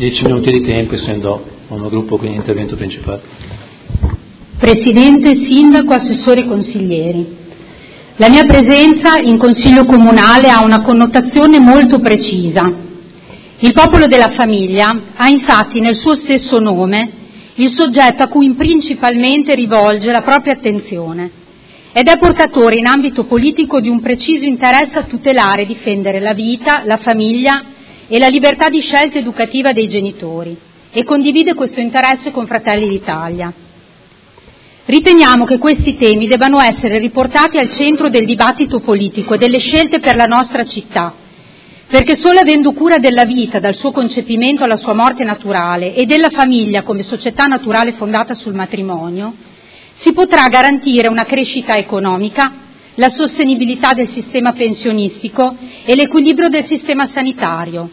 10 minuti di tempo, essendo monogruppo, quindi intervento principale. Presidente, Sindaco, Assessori, Consiglieri. La mia presenza in Consiglio Comunale ha una connotazione molto precisa. Il popolo della famiglia ha infatti nel suo stesso nome il soggetto a cui principalmente rivolge la propria attenzione ed è portatore in ambito politico di un preciso interesse a tutelare e difendere la vita, la famiglia e la libertà di scelta educativa dei genitori e condivide questo interesse con Fratelli d'Italia. Riteniamo che questi temi debbano essere riportati al centro del dibattito politico e delle scelte per la nostra città, perché solo avendo cura della vita dal suo concepimento alla sua morte naturale e della famiglia come società naturale fondata sul matrimonio, si potrà garantire una crescita economica, la sostenibilità del sistema pensionistico e l'equilibrio del sistema sanitario.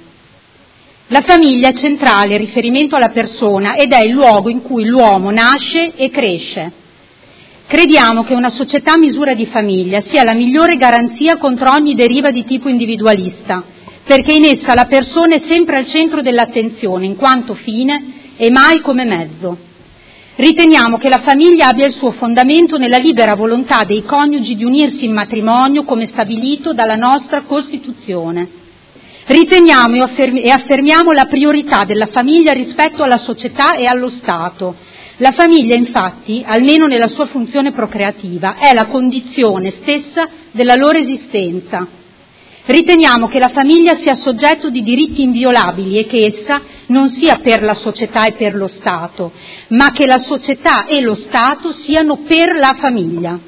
La famiglia è centrale in riferimento alla persona ed è il luogo in cui l'uomo nasce e cresce. Crediamo che una società a misura di famiglia sia la migliore garanzia contro ogni deriva di tipo individualista, perché in essa la persona è sempre al centro dell'attenzione, in quanto fine e mai come mezzo. Riteniamo che la famiglia abbia il suo fondamento nella libera volontà dei coniugi di unirsi in matrimonio come stabilito dalla nostra Costituzione. Riteniamo e affermiamo la priorità della famiglia rispetto alla società e allo Stato. La famiglia, infatti, almeno nella sua funzione procreativa, è la condizione stessa della loro esistenza. Riteniamo che la famiglia sia soggetto di diritti inviolabili e che essa non sia per la società e per lo Stato, ma che la società e lo Stato siano per la famiglia.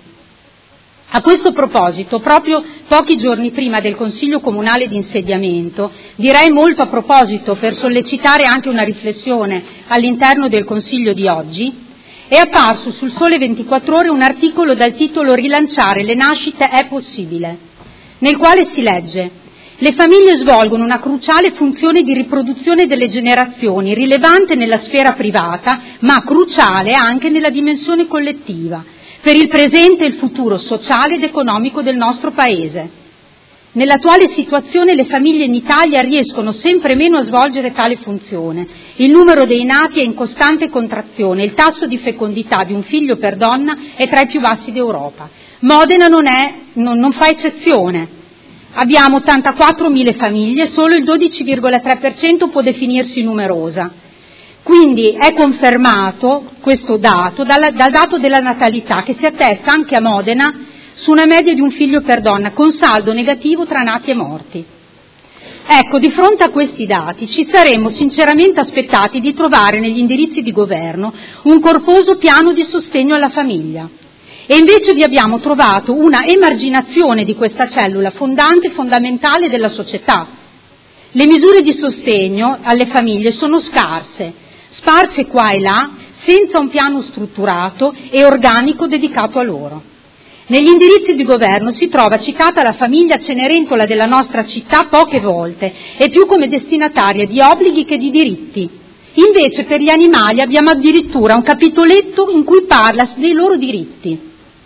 A questo proposito, proprio pochi giorni prima del Consiglio Comunale di insediamento, direi molto a proposito per sollecitare anche una riflessione all'interno del Consiglio di oggi, è apparso sul Sole 24 Ore un articolo dal titolo "Rilanciare le nascite è possibile", nel quale si legge: le famiglie svolgono una cruciale funzione di riproduzione delle generazioni, rilevante nella sfera privata, ma cruciale anche nella dimensione collettiva, per il presente e il futuro sociale ed economico del nostro Paese. Nell'attuale situazione le famiglie in Italia riescono sempre meno a svolgere tale funzione. Il numero dei nati è in costante contrazione, il tasso di fecondità di un figlio per donna è tra i più bassi d'Europa. Modena non fa eccezione. Abbiamo 84.000 famiglie, solo il 12,3% può definirsi numerosa. Quindi è confermato questo dato dal dato della natalità, che si attesta anche a Modena su una media di un figlio per donna, con saldo negativo tra nati e morti. Ecco, di fronte a questi dati ci saremmo sinceramente aspettati di trovare negli indirizzi di governo un corposo piano di sostegno alla famiglia. E invece vi abbiamo trovato una emarginazione di questa cellula fondante e fondamentale della società. Le misure di sostegno alle famiglie sono scarse, sparse qua e là, senza un piano strutturato e organico dedicato a loro. Negli indirizzi di governo si trova citata la famiglia Cenerentola della nostra città poche volte, e più come destinataria di obblighi che di diritti. Invece per gli animali abbiamo addirittura un capitoletto in cui parla dei loro diritti.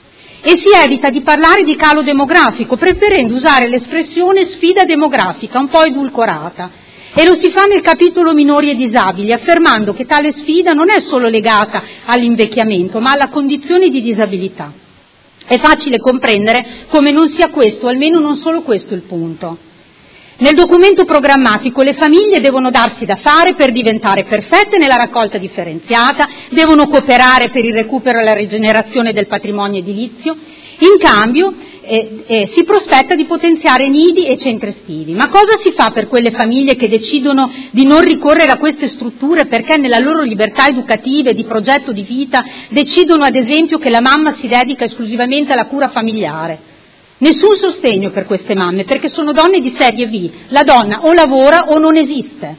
E si evita di parlare di calo demografico, preferendo usare l'espressione sfida demografica, un po' edulcorata. E lo si fa nel capitolo minori e disabili, affermando che tale sfida non è solo legata all'invecchiamento, ma alla condizione di disabilità. È facile comprendere come non sia questo, almeno non solo questo il punto. Nel documento programmatico le famiglie devono darsi da fare per diventare perfette nella raccolta differenziata, devono cooperare per il recupero e la rigenerazione del patrimonio edilizio. In cambio si prospetta di potenziare nidi e centri estivi. Ma cosa si fa per quelle famiglie che decidono di non ricorrere a queste strutture perché nella loro libertà educativa e di progetto di vita decidono ad esempio che la mamma si dedica esclusivamente alla cura familiare? Nessun sostegno per queste mamme, perché sono donne di serie B. La donna o lavora o non esiste.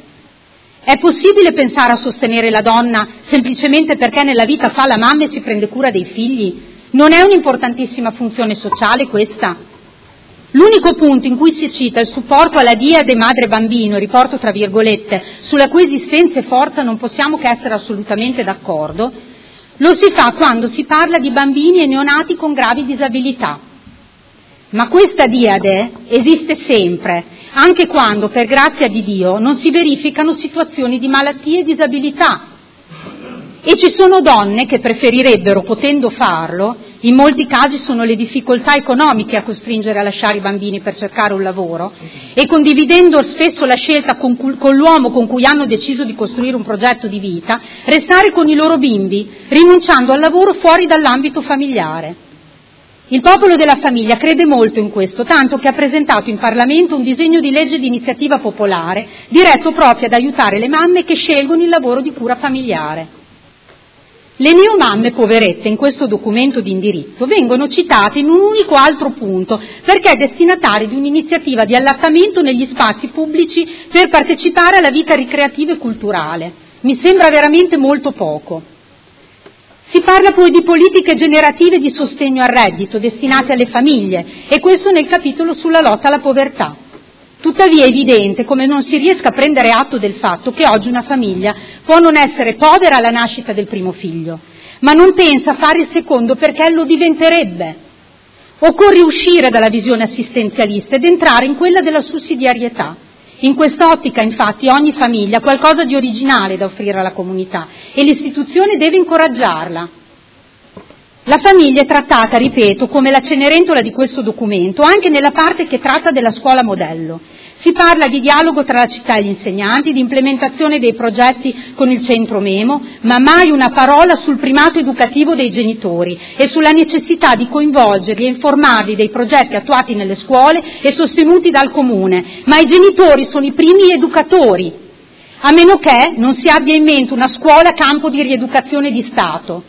È possibile pensare a sostenere la donna semplicemente perché nella vita fa la mamma e si prende cura dei figli? Non è un'importantissima funzione sociale questa? L'unico punto in cui si cita il supporto alla diade madre-bambino, riporto tra virgolette, sulla cui esistenza e forza non possiamo che essere assolutamente d'accordo, lo si fa quando si parla di bambini e neonati con gravi disabilità. Ma questa diade esiste sempre, anche quando, per grazia di Dio, non si verificano situazioni di malattia e disabilità. E ci sono donne che preferirebbero, potendo farlo, in molti casi sono le difficoltà economiche a costringere a lasciare i bambini per cercare un lavoro, e condividendo spesso la scelta con l'uomo con cui hanno deciso di costruire un progetto di vita, restare con i loro bimbi, rinunciando al lavoro fuori dall'ambito familiare. Il Popolo della Famiglia crede molto in questo, tanto che ha presentato in Parlamento un disegno di legge di iniziativa popolare diretto proprio ad aiutare le mamme che scelgono il lavoro di cura familiare. Le neomamme poverette in questo documento di indirizzo vengono citate in un unico altro punto perché destinatarie di un'iniziativa di allattamento negli spazi pubblici per partecipare alla vita ricreativa e culturale. Mi sembra veramente molto poco. Si parla poi di politiche generative di sostegno al reddito destinate alle famiglie, e questo nel capitolo sulla lotta alla povertà. Tuttavia è evidente come non si riesca a prendere atto del fatto che oggi una famiglia può non essere povera alla nascita del primo figlio, ma non pensa a fare il secondo perché lo diventerebbe. Occorre uscire dalla visione assistenzialista ed entrare in quella della sussidiarietà. In quest'ottica, infatti, ogni famiglia ha qualcosa di originale da offrire alla comunità e l'istituzione deve incoraggiarla. La famiglia è trattata, ripeto, come la cenerentola di questo documento, anche nella parte che tratta della scuola modello. Si parla di dialogo tra la città e gli insegnanti, di implementazione dei progetti con il centro Memo, ma mai una parola sul primato educativo dei genitori e sulla necessità di coinvolgerli e informarli dei progetti attuati nelle scuole e sostenuti dal Comune. Ma i genitori sono i primi educatori, a meno che non si abbia in mente una scuola campo di rieducazione di Stato.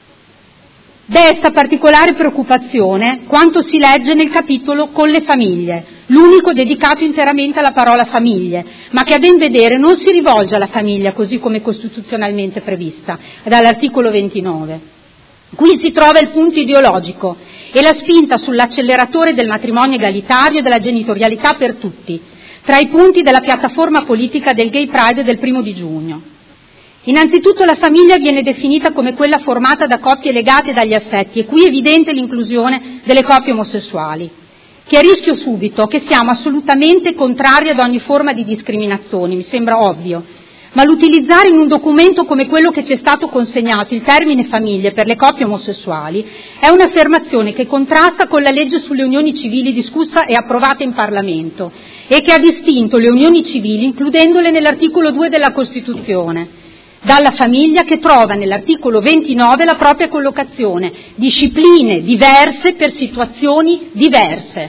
Desta particolare preoccupazione quanto si legge nel capitolo con le famiglie, l'unico dedicato interamente alla parola famiglie, ma che a ben vedere non si rivolge alla famiglia così come costituzionalmente prevista dall'articolo 29. Qui si trova il punto ideologico e la spinta sull'acceleratore del matrimonio egalitario e della genitorialità per tutti, tra i punti della piattaforma politica del Gay Pride del 1 giugno. Innanzitutto la famiglia viene definita come quella formata da coppie legate dagli affetti, e qui è evidente l'inclusione delle coppie omosessuali. Chiarisco subito che siamo assolutamente contrari ad ogni forma di discriminazione, mi sembra ovvio, ma l'utilizzare in un documento come quello che ci è stato consegnato il termine famiglie per le coppie omosessuali è un'affermazione che contrasta con la legge sulle unioni civili discussa e approvata in Parlamento e che ha distinto le unioni civili includendole nell'articolo 2 della Costituzione dalla famiglia, che trova nell'articolo 29 la propria collocazione, discipline diverse per situazioni diverse.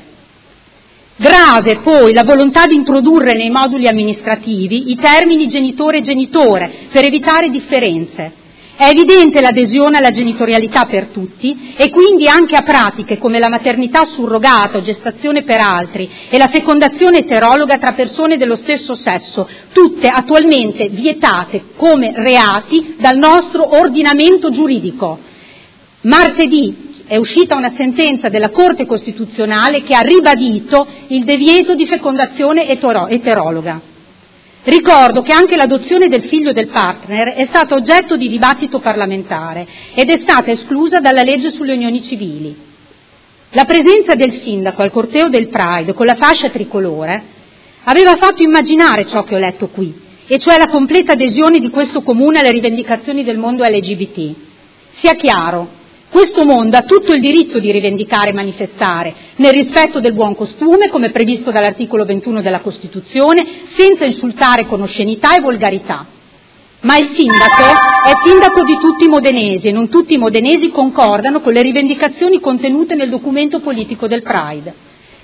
Grave poi la volontà di introdurre nei moduli amministrativi i termini genitore e genitore per evitare differenze. È evidente l'adesione alla genitorialità per tutti e quindi anche a pratiche come la maternità surrogata o gestazione per altri e la fecondazione eterologa tra persone dello stesso sesso, tutte attualmente vietate come reati dal nostro ordinamento giuridico. Martedì è uscita una sentenza della Corte Costituzionale che ha ribadito il divieto di fecondazione eterologa. Ricordo che anche l'adozione del figlio del partner è stata oggetto di dibattito parlamentare ed è stata esclusa dalla legge sulle unioni civili. La presenza del sindaco al corteo del Pride con la fascia tricolore aveva fatto immaginare ciò che ho letto qui, e cioè la completa adesione di questo comune alle rivendicazioni del mondo LGBT. Sia chiaro, questo mondo ha tutto il diritto di rivendicare e manifestare, nel rispetto del buon costume, come previsto dall'articolo 21 della Costituzione, senza insultare con oscenità e volgarità. Ma il sindaco è sindaco di tutti i modenesi e non tutti i modenesi concordano con le rivendicazioni contenute nel documento politico del Pride.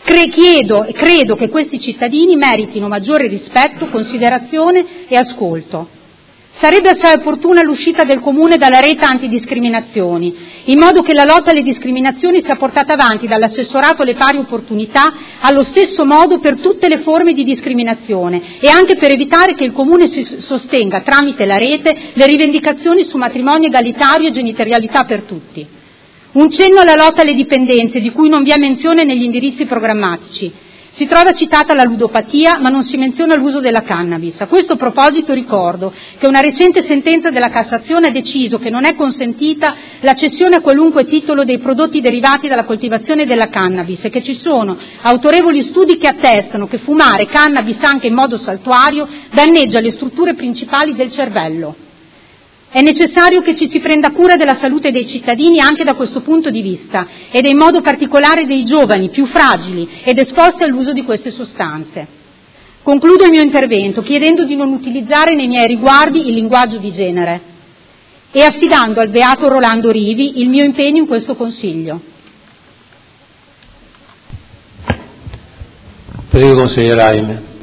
Credo che questi cittadini meritino maggiore rispetto, considerazione e ascolto. Sarebbe assai opportuna l'uscita del Comune dalla rete antidiscriminazioni, in modo che la lotta alle discriminazioni sia portata avanti dall'assessorato alle pari opportunità allo stesso modo per tutte le forme di discriminazione e anche per evitare che il Comune si sostenga tramite la rete le rivendicazioni su matrimonio egalitario e genitorialità per tutti. Un cenno alla lotta alle dipendenze, di cui non vi è menzione negli indirizzi programmatici. Si trova citata la ludopatia, ma non si menziona l'uso della cannabis. A questo proposito ricordo che una recente sentenza della Cassazione ha deciso che non è consentita la cessione a qualunque titolo dei prodotti derivati dalla coltivazione della cannabis e che ci sono autorevoli studi che attestano che fumare cannabis anche in modo saltuario danneggia le strutture principali del cervello. È necessario che ci si prenda cura della salute dei cittadini anche da questo punto di vista ed in modo particolare dei giovani più fragili ed esposti all'uso di queste sostanze. Concludo il mio intervento chiedendo di non utilizzare nei miei riguardi il linguaggio di genere e affidando al beato Rolando Rivi il mio impegno in questo Consiglio. Prego, consigliere Aime.